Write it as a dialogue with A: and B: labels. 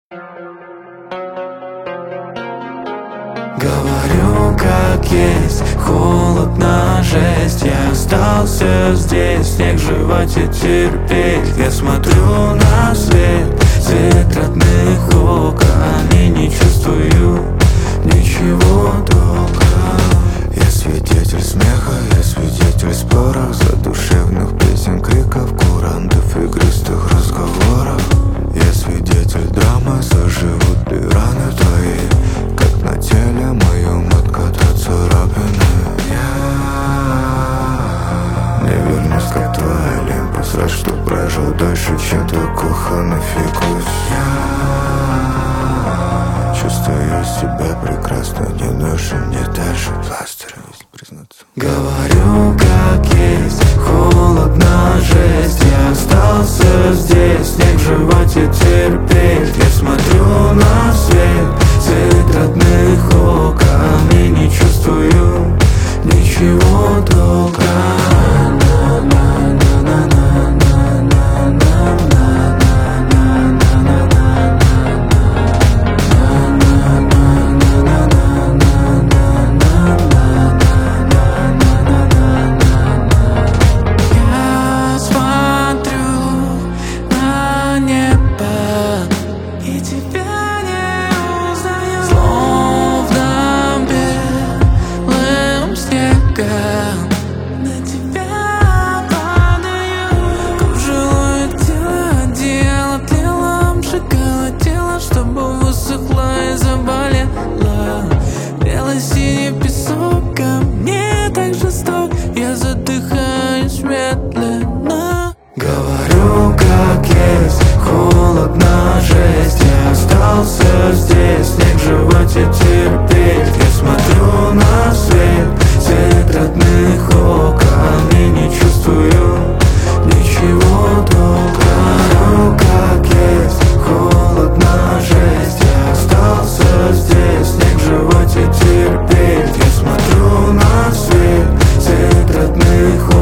A: Говорю как есть, холодно, жесть. Я остался здесь, снег в животе терпеть. Я смотрю на свет, цвет родных окон, и не чувствую ничего долго.
B: Я свидетель смеха, я свидетель споров, задушевных песен, криков, курантов, игристых разговоров. Я свидетель драмы, заживут ли раны твои, как на теле моем откатят царапины. Я не вернусь, как твой Олимпус, рад, что прожил дольше, чем твой кухонный фикус. Я чувствую себя прекрасно, не ношу мне дальше пластырь, если признаться.
A: Говорю как есть, холодно, жесть. Я остался здесь, снег в животе терпеть. Я смотрю на свет, цвет родных окон, и не чувствую ничего долго. На тебя падаю, кружила тело, одеяло тлело, обжигало тело, чтобы высохло и заболело. Бело-синий песок ко мне так жесток, я задыхаюсь медленно. Говорю как есть, холодно, жесть. Я остался здесь, снег в животе терпеть. Я смотрю на свет, цвет родных окон, и не чувствую ничего долго. Говорю как есть, холодно, жесть. Я остался здесь, снег в животе терпеть. Я смотрю на свет, цвет родных окон.